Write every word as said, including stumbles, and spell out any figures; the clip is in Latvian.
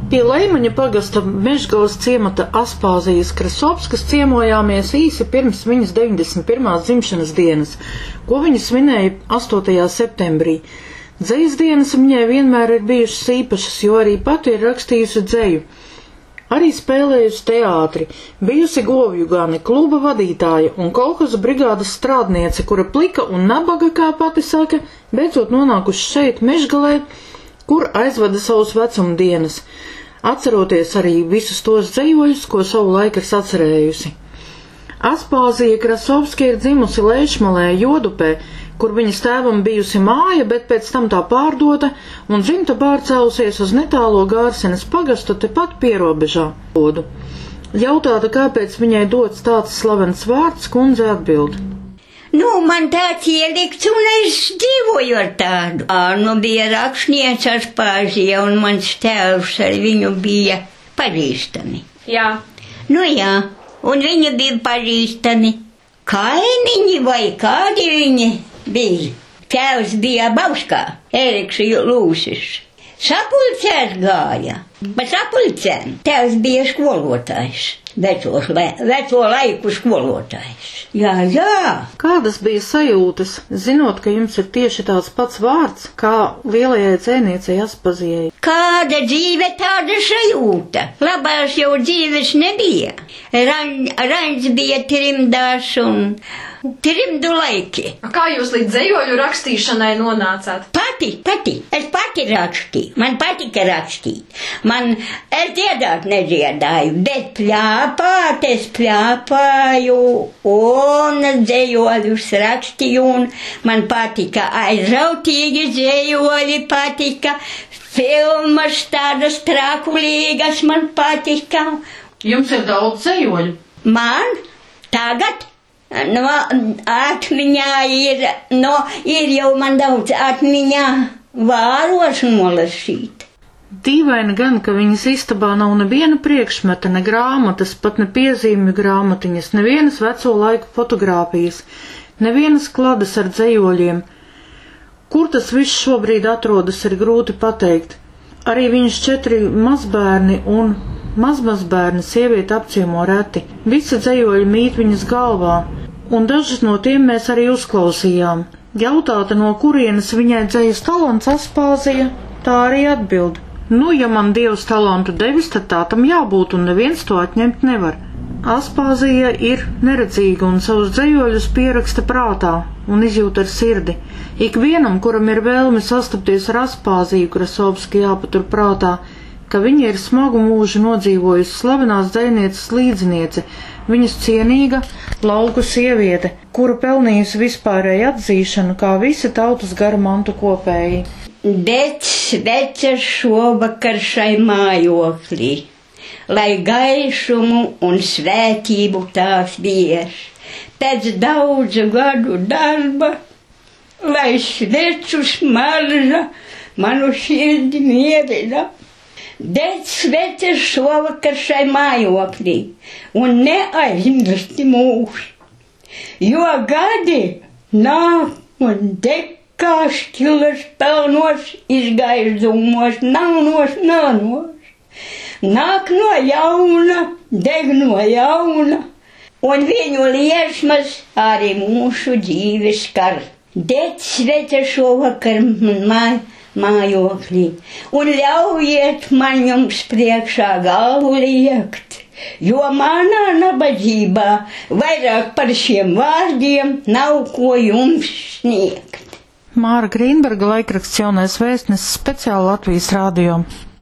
Pie Leimaņa pagasta Mežgalas ciemata Aspāzijas Krasovskas ciemojāmies īsi pirms viņas deviņdesmit pirmās dzimšanas dienas, ko viņa svinēja astotajā septembrī. Dzejas dienas viņai vienmēr ir bijušas īpašas, jo arī pati ir rakstījusi dzeju. Arī spēlējusi teātri, bijusi govju gani, kluba vadītāja un kolhoza brigādes strādniece, kura plika un nabaga, kā pati saka, beidzot nonākuši šeit Mežgalē, kur aizvada savus vecumdienas, atceroties arī visus tos dzejoļus, ko savu laiku ir sacerējusi. Aspāzija Krasovska ir dzimusi Leišmalē, Jodupē, kur viņas tēvam bijusi māja, bet pēc tam tā pārdota un dzimta pārcēlusies uz netālo Gārsenes pagastu tepat pierobežā. Jautāta, kāpēc viņai dots tāds slavens vārds, kundze atbild. Nu, man tāds ielikts, un es dzīvoju ar tādu. Nu, bija rakstniece Aspāzija, un mans tēvs ar viņu bija pazīstami. Jā. Nu jā, un viņi bija pazīstami. Kaimiņi vai kādi viņi bija? Tēvs bija Bauskā, Eriks Lūsis. Sapulcēs gāja, pa sapulcēm. Tēvs bija skolotājs, veco, veco laiku skolotājs. Jā, jā. Kādas bija sajūtas, zinot, ka jums ir tieši tāds pats vārds, kā lielajai dzejniecei Aspazijai? Kāda dzīve, tāda sajūta. Labās jau dzīves nebija. Raņ, raņs bija trimdās un trimdu laiki. Kā jūs līdz dzejoļu rakstīšanai nonācāt? Pati, pati. Es pati rakstīju. Man patika rakstīt. Man, es dziedāt nedziedāju, bet pļāpāt es pļāpāju un dzejoļus rakstīju un man patika aizrautīgi dzejoļi patika, filmas tādas trakulīgas man patika. Jums ir daudz dzejoļu? Man? Tagad? No, atmiņā ir, no, ir jau man daudz atmiņā vāros nolasīt. Dīvaini gan, ka viņas istabā nav neviena priekšmeta, ne grāmatas, pat ne piezīmju grāmatiņas, nevienas veco laiku fotogrāfijas, nevienas klades ar dzejoļiem. Kur tas viss šobrīd atrodas, ir grūti pateikt. Arī viņas četri mazbērni un mazmazbērni sievieti apciemo reti. Visi dzejoļi mīt viņas galvā, un dažus no tiem mēs arī uzklausījām. Jautāta, no kurienes viņai dzejas talants Aspāzija, tā arī atbild. Nu, ja man Dievs talantu devis, tad tā tam jābūt, un neviens to atņemt nevar. Aspāzija ir neredzīga un savus dzejoļus pieraksta prātā un izjūt ar sirdi. Ikvienam, kuram ir vēlme sastapties ar Aspāziju Krasovsku, jāpatur prātā, ka viņa ir smagu mūžu nodzīvojusi slavenās dzejnieces līdziniece, viņas cienīga lauku sieviete, kura pelnījusi vispārēju atzīšanu kā visi tautas garu mantu kopēji. Bet svece šovakar šai mājoklī, lai gaišumu un svētību tās vieš, pēc daudzu gadu darba, lai sveču smarža manu širdi mierina. Dēļ svece šovakar šai mājoklī un neaizmirsti mūs, jo gadi nāk un dekā šķilas pelnos, izgaizdumos, naunos, nanos. Nāk no jauna, deg no jauna, un viņu liesmas arī mūsu dzīves skar. Dēļ svece šovakar man mājoklī, un ļaujiet man jums priekšā galvu liekt, jo manā nabadzībā vairāk par šiem vārdiem nav ko jums sniegt. Māra Grīnberga, laikraksts Jaunais vēstnesis, speciāli Latvijas rādio.